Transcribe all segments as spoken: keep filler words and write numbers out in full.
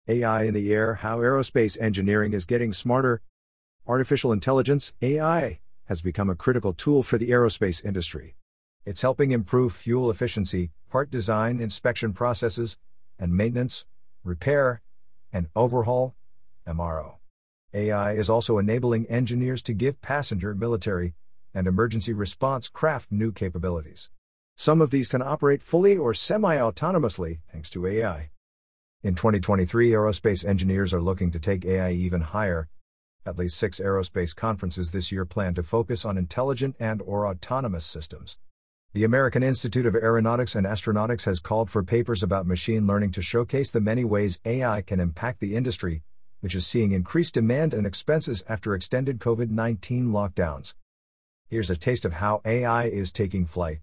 A I in the air: how aerospace engineering is getting smarter. Artificial intelligence, A I, has become a critical tool for the aerospace industry. It's helping improve fuel efficiency, part design, inspection processes, and maintenance, repair, and overhaul, M R O. A I is also enabling engineers to give passenger, military, and emergency response craft new capabilities. Some of these can operate fully or semi-autonomously, thanks to A I. In twenty twenty-three, aerospace engineers are looking to take A I even higher. At least six aerospace conferences this year plan to focus on intelligent and/or autonomous systems. The American Institute of Aeronautics and Astronautics has called for papers about machine learning to showcase the many ways A I can impact the industry, which is seeing increased demand and expenses after extended COVID nineteen lockdowns. Here's a taste of how A I is taking flight.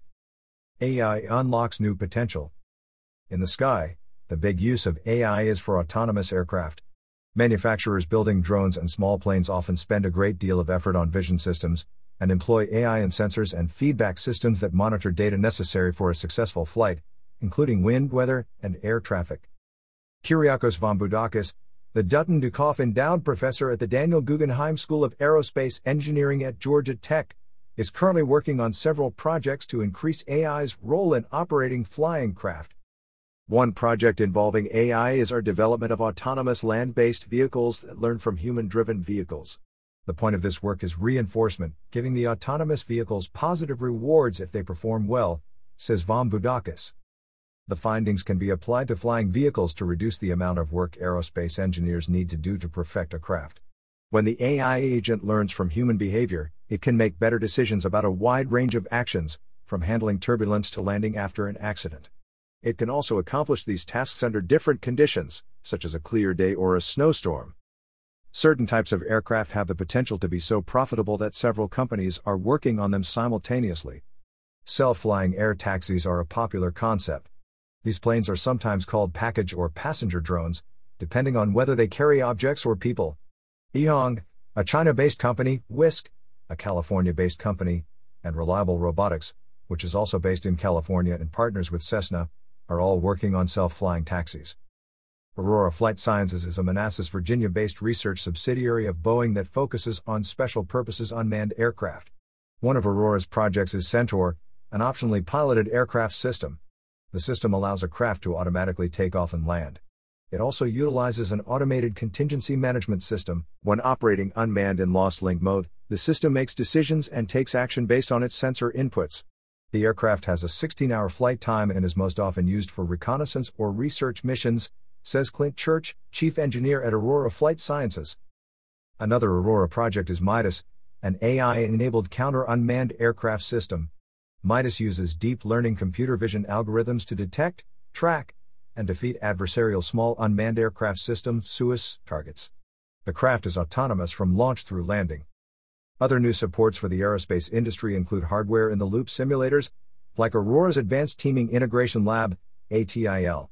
A I unlocks new potential. In the sky, the big use of A I is for autonomous aircraft. Manufacturers building drones and small planes often spend a great deal of effort on vision systems, and employ A I and sensors and feedback systems that monitor data necessary for a successful flight, including wind, weather, and air traffic. Kyriakos Vamboudakis, the Dutton Dukoff Endowed Professor at the Daniel Guggenheim School of Aerospace Engineering at Georgia Tech, is currently working on several projects to increase A I's role in operating flying craft. One project involving A I is our development of autonomous land-based vehicles that learn from human-driven vehicles. The point of this work is reinforcement, giving the autonomous vehicles positive rewards if they perform well, says Vamboudakis. The findings can be applied to flying vehicles to reduce the amount of work aerospace engineers need to do to perfect a craft. When the A I agent learns from human behavior, it can make better decisions about a wide range of actions, from handling turbulence to landing after an accident. It can also accomplish these tasks under different conditions, such as a clear day or a snowstorm. Certain types of aircraft have the potential to be so profitable that several companies are working on them simultaneously. Self-flying air taxis are a popular concept. These planes are sometimes called package or passenger drones, depending on whether they carry objects or people. Ehong, a China-based company, Wisk, a California-based company, and Reliable Robotics, which is also based in California and partners with Cessna, are all working on self-flying taxis. Aurora Flight Sciences is a Manassas, Virginia-based research subsidiary of Boeing that focuses on special-purposes unmanned aircraft. One of Aurora's projects is Centaur, an optionally piloted aircraft system. The system allows a craft to automatically take off and land. It also utilizes an automated contingency management system. When operating unmanned in lost link mode, the system makes decisions and takes action based on its sensor inputs. The aircraft has a sixteen-hour flight time and is most often used for reconnaissance or research missions, says Clint Church, chief engineer at Aurora Flight Sciences. Another Aurora project is Midas, an A I-enabled counter-unmanned aircraft system. Midas uses deep learning computer vision algorithms to detect, track, and defeat adversarial small unmanned aircraft system (S U S) targets. The craft is autonomous from launch through landing. Other new supports for the aerospace industry include hardware-in-the-loop simulators, like Aurora's Advanced Teaming Integration Lab, A T I L.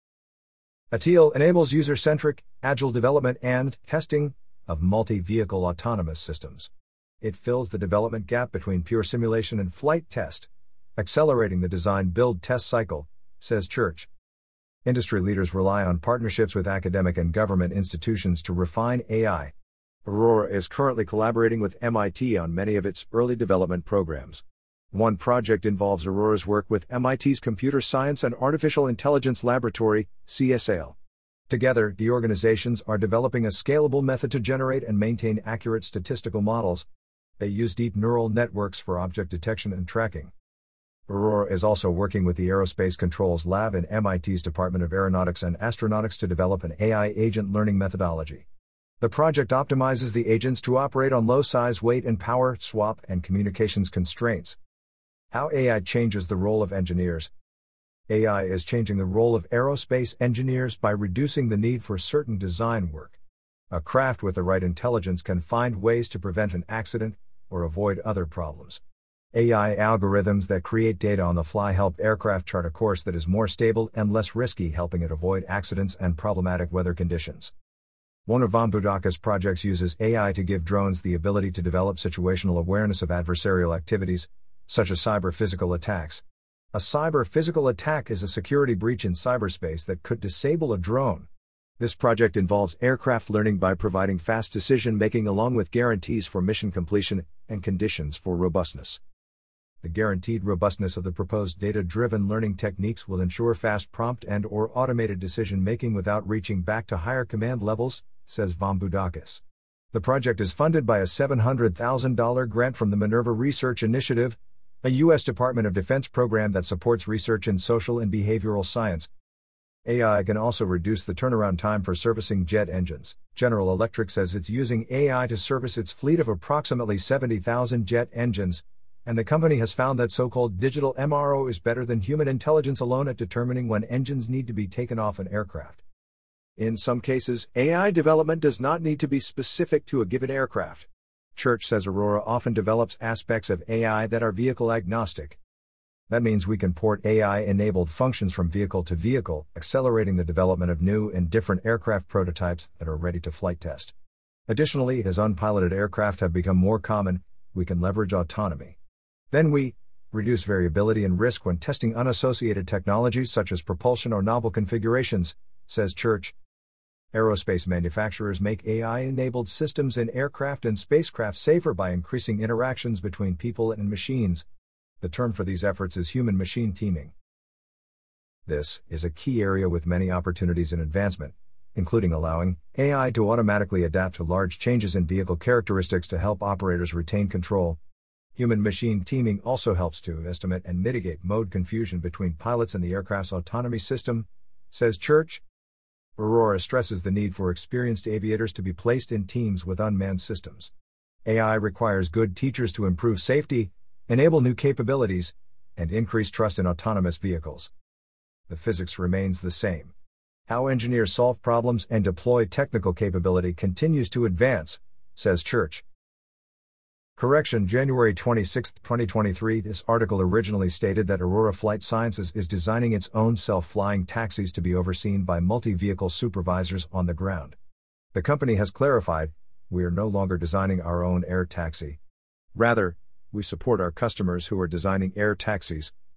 A T I L enables user-centric, agile development and testing of multi-vehicle autonomous systems. It fills the development gap between pure simulation and flight test, accelerating the design-build-test cycle, says Church. Industry leaders rely on partnerships with academic and government institutions to refine A I. Aurora is currently collaborating with M I T on many of its early development programs. One project involves Aurora's work with M I T's Computer Science and Artificial Intelligence Laboratory, C S A L. Together, the organizations are developing a scalable method to generate and maintain accurate statistical models. They use deep neural networks for object detection and tracking. Aurora is also working with the Aerospace Controls Lab in M I T's Department of Aeronautics and Astronautics to develop an A I agent learning methodology. The project optimizes the agents to operate on low size, weight, and power, swap, and communications constraints. How A I changes the role of engineers. A I is changing the role of aerospace engineers by reducing the need for certain design work. A craft with the right intelligence can find ways to prevent an accident or avoid other problems. A I algorithms that create data on the fly help aircraft chart a course that is more stable and less risky, helping it avoid accidents and problematic weather conditions. One of Vamboudakis' projects uses A I to give drones the ability to develop situational awareness of adversarial activities, such as cyber-physical attacks. A cyber-physical attack is a security breach in cyberspace that could disable a drone. This project involves aircraft learning by providing fast decision making along with guarantees for mission completion and conditions for robustness. The guaranteed robustness of the proposed data-driven learning techniques will ensure fast prompt and or automated decision-making without reaching back to higher command levels, says Vombudakis. The project is funded by a seven hundred thousand dollars grant from the Minerva Research Initiative, a U S Department of Defense program that supports research in social and behavioral science. A I can also reduce the turnaround time for servicing jet engines. General Electric says it's using A I to service its fleet of approximately seventy thousand jet engines, and the company has found that so-called digital M R O is better than human intelligence alone at determining when engines need to be taken off an aircraft. In some cases, A I development does not need to be specific to a given aircraft. Church says Aurora often develops aspects of A I that are vehicle agnostic. That means we can port A I-enabled functions from vehicle to vehicle, accelerating the development of new and different aircraft prototypes that are ready to flight test. Additionally, as unpiloted aircraft have become more common, we can leverage autonomy. Then we reduce variability and risk when testing unassociated technologies such as propulsion or novel configurations, says Church. Aerospace manufacturers make A I-enabled systems in aircraft and spacecraft safer by increasing interactions between people and machines. The term for these efforts is human-machine teaming. This is a key area with many opportunities in advancement, including allowing A I to automatically adapt to large changes in vehicle characteristics to help operators retain control. Human-machine teaming also helps to estimate and mitigate mode confusion between pilots and the aircraft's autonomy system, says Church. Aurora stresses the need for experienced aviators to be placed in teams with unmanned systems. A I requires good teachers to improve safety, enable new capabilities, and increase trust in autonomous vehicles. The physics remains the same. How engineers solve problems and deploy technical capability continues to advance, says Church. Correction: January twenty-sixth, twenty twenty-three. This article originally stated that Aurora Flight Sciences is designing its own self-flying taxis to be overseen by multi-vehicle supervisors on the ground. The company has clarified, we are no longer designing our own air taxi. Rather, we support our customers who are designing air taxis,